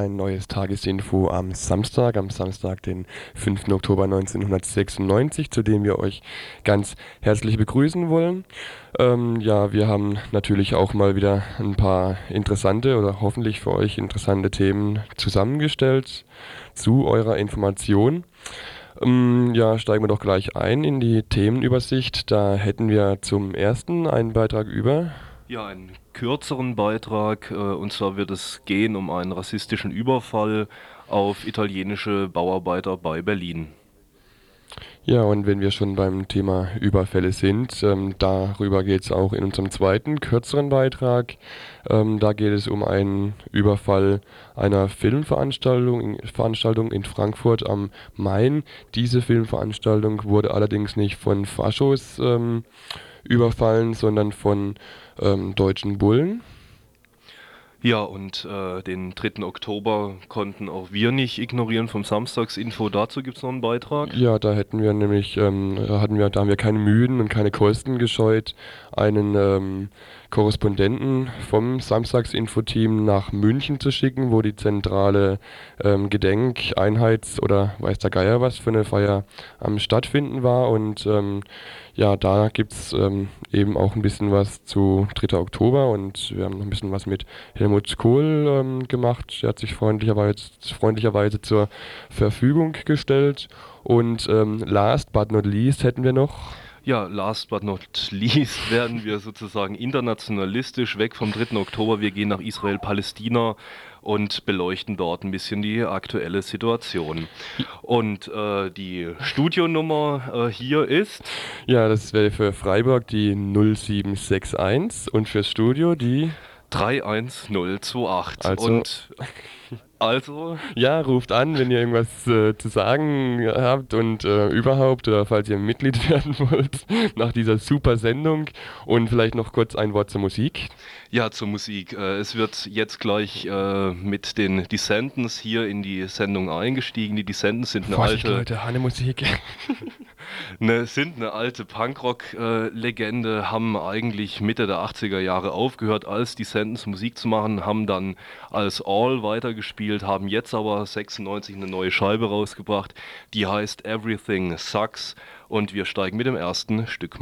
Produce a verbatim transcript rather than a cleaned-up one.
ein neues Tagesinfo am Samstag, am Samstag, den fünften Oktober neunzehnhundertsechsundneunzig, zu dem wir euch ganz herzlich begrüßen wollen. Ähm, ja, wir haben natürlich auch mal wieder ein paar interessante oder hoffentlich für euch interessante Themen zusammengestellt zu eurer Information. Ähm, ja, steigen wir doch gleich ein in die Themenübersicht. Da hätten wir zum ersten einen Beitrag über. Ja, einen kürzeren Beitrag, äh, und zwar wird es gehen um einen rassistischen Überfall auf italienische Bauarbeiter bei Berlin. Ja, und wenn wir schon beim Thema Überfälle sind, ähm, darüber geht es auch in unserem zweiten, kürzeren Beitrag. Ähm, da geht es um einen Überfall einer Filmveranstaltung in, Veranstaltung in Frankfurt am Main. Diese Filmveranstaltung wurde allerdings nicht von Faschos ähm, überfallen, sondern von ähm, deutschen Bullen. Ja, und äh, den dritten Oktober konnten auch wir nicht ignorieren vom Samstagsinfo. Dazu gibt es noch einen Beitrag. Ja, da hätten wir nämlich, ähm, da hatten wir, da haben wir keine Mühen und keine Kosten gescheut, einen ähm, Korrespondenten vom Samstagsinfo-Team nach München zu schicken, wo die zentrale ähm, Gedenk-, Einheits- oder weiß der Geier was für eine Feier am Stattfinden war. Und ähm, ja, da gibt's ähm, eben auch ein bisschen was zu dritter Oktober und wir haben noch ein bisschen was mit Helmut Kohl ähm, gemacht. Er hat sich freundlicherweise, freundlicherweise zur Verfügung gestellt. Und ähm, last but not least hätten wir noch. Ja, last but not least werden wir sozusagen internationalistisch weg vom dritten Oktober. Wir gehen nach Israel-Palästina und beleuchten dort ein bisschen die aktuelle Situation. Und äh, die Studionummer äh, hier ist Ja, das wäre für Freiburg die null sieben sechs eins und fürs Studio die. drei eins null zwei acht. Also, Und also, ja, ruft an, wenn ihr irgendwas äh, zu sagen habt und äh, überhaupt, oder falls ihr Mitglied werden wollt, nach dieser super Sendung. Und vielleicht noch kurz ein Wort zur Musik. ja, zur Musik. Äh, es wird jetzt gleich äh, mit den Descendants hier in die Sendung eingestiegen. Die Descendants sind eine Vorsicht, alte, Leute, Hanne-Musik. ne, sind eine alte Punkrock-Legende, haben eigentlich Mitte der achtziger Jahre aufgehört, als Descendants Musik zu machen, haben dann als All weitergespielt, haben jetzt aber sechsundneunzig eine neue Scheibe rausgebracht, die heißt Everything Sucks, und wir steigen mit dem ersten Stück